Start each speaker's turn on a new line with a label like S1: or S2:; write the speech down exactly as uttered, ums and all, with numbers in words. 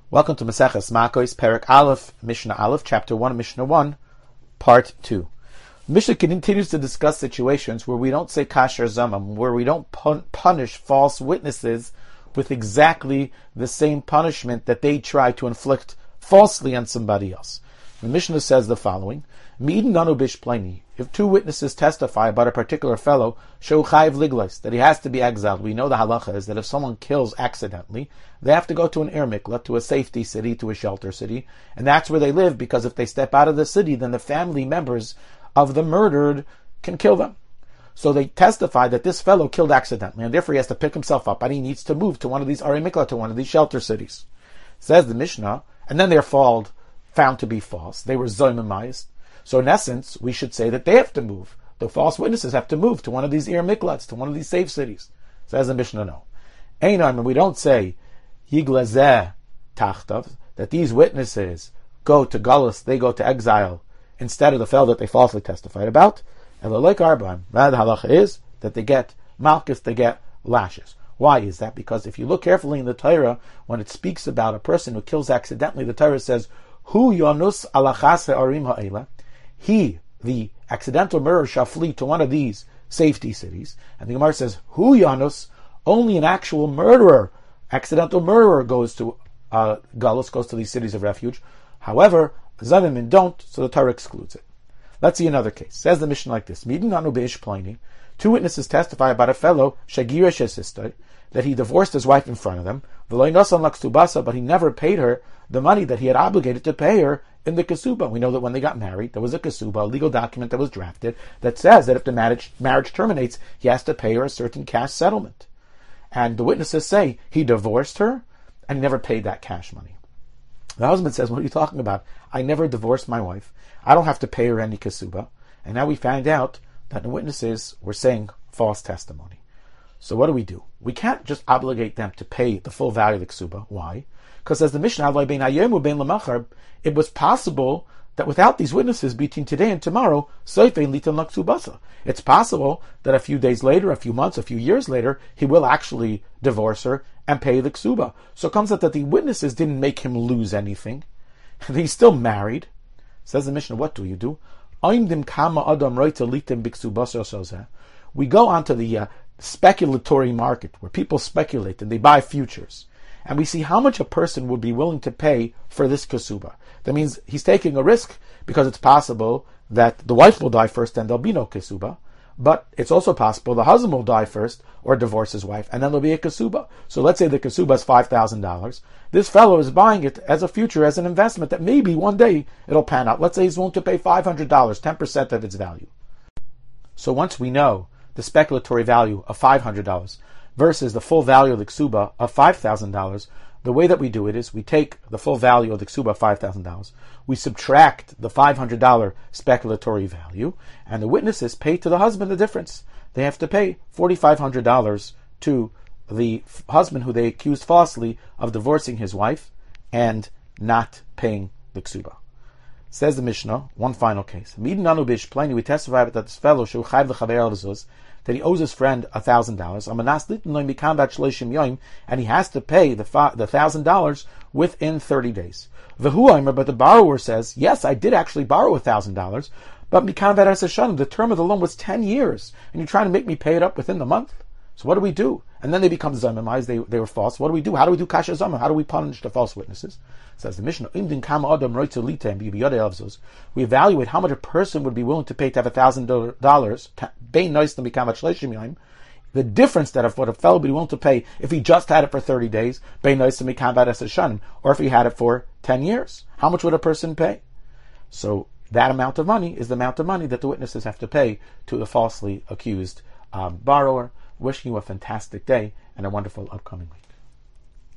S1: Welcome to Maseches Makos, Perek Aleph, Mishnah Aleph, Chapter one, Mishnah one, Part two. Mishnah continues to discuss situations where we don't say kasher zamam, where we don't pun- punish false witnesses with exactly the same punishment that they try to inflict falsely on somebody else. The Mishnah says the following: Me'idin nanu bish pleni. If two witnesses testify about a particular fellow, sheu chayiv liglos, that he has to be exiled. We know the halacha is that if someone kills accidentally, they have to go to an ir miklat, to a safety city, to a shelter city, and that's where they live, because if they step out of the city, then the family members of the murdered can kill them. So they testify that this fellow killed accidentally, and therefore he has to pick himself up, and he needs to move to one of these ir miklat, to one of these shelter cities. Says the Mishnah, and then they're found, found to be false. They were zoymimized. So in essence, we should say that they have to move. The false witnesses have to move to one of these ir miklats, to one of these safe cities. Says the Mishnah, no. Einam, and we don't say yiglazeh tachtav, that these witnesses go to galus, they go to exile, instead of the fellow that they falsely testified about. And the like arba'im, rather the halacha is that they get malchus, they get lashes. Why is that? Because if you look carefully in the Torah, when it speaks about a person who kills accidentally, the Torah says, Hu yonus alachase arim ha'ela. He, the accidental murderer, shall flee to one of these safety cities. And the Gemara says, Hu Yanus, only an actual murderer, accidental murderer goes to uh, Galus, goes to these cities of refuge. However, Zanimin don't, so the Torah excludes it. Let's see another case. Says the Mishnah like this: Midin anu beish plini. Two witnesses testify about a fellow, Shagirish esistoi, that he divorced his wife in front of them, but he never paid her the money that he had obligated to pay her in the kasuba. We know that when they got married, there was a kasuba, a legal document that was drafted, that says that if the marriage, marriage terminates, he has to pay her a certain cash settlement. And the witnesses say he divorced her and he never paid that cash money. The husband says, what are you talking about? I never divorced my wife. I don't have to pay her any kasuba. And now we find out that the witnesses were saying false testimony. So what do we do? We can't just obligate them to pay the full value of the ksuba. Why? Because as the Mishnah, it was possible that without these witnesses between today and tomorrow, it's possible that a few days later, a few months, a few years later, he will actually divorce her and pay the ksuba. So it comes out that the witnesses didn't make him lose anything. He's still married. Says the Mishnah, what do you do? We go onto the uh, speculatory market where people speculate and they buy futures, and we see how much a person would be willing to pay for this kasuba. That means he's taking a risk because it's possible that the wife will die first and there'll be no kasuba, but it's also possible the husband will die first or divorce his wife and then there'll be a kasuba. So let's say the kasuba is five thousand dollars. This fellow is buying it as a future, as an investment that maybe one day it'll pan out. Let's say he's willing to pay five hundred dollars, ten percent of its value. So once we know the speculatory value of five hundred dollars versus the full value of the ksuba of five thousand dollars, the way that we do it is we take the full value of the ksuba of five thousand dollars, we subtract the five hundred dollars speculatory value, and the witnesses pay to the husband the difference. They have to pay four thousand five hundred dollars to the f- husband who they accused falsely of divorcing his wife and not paying the ksuba. Says the Mishnah, one final case. We testify that this fellow, that he owes his friend a thousand dollars, and he has to pay the fa- the thousand dollars within thirty days. But the borrower says, yes, I did actually borrow a thousand dollars, but the term of the loan was ten years, and you're trying to make me pay it up within the month. So what do we do? And then they become zamimized, they, they were false. What do we do? How do we do kasher zamim? How do we punish the false witnesses? Says the Mishnah, we evaluate how much a person would be willing to pay to have a thousand dollars, the difference that of what a fellow would be willing to pay if he just had it for thirty days, or if he had it for ten years. How much would a person pay? So that amount of money is the amount of money that the witnesses have to pay to the falsely accused um, borrower. Wishing you a fantastic day and a wonderful upcoming week.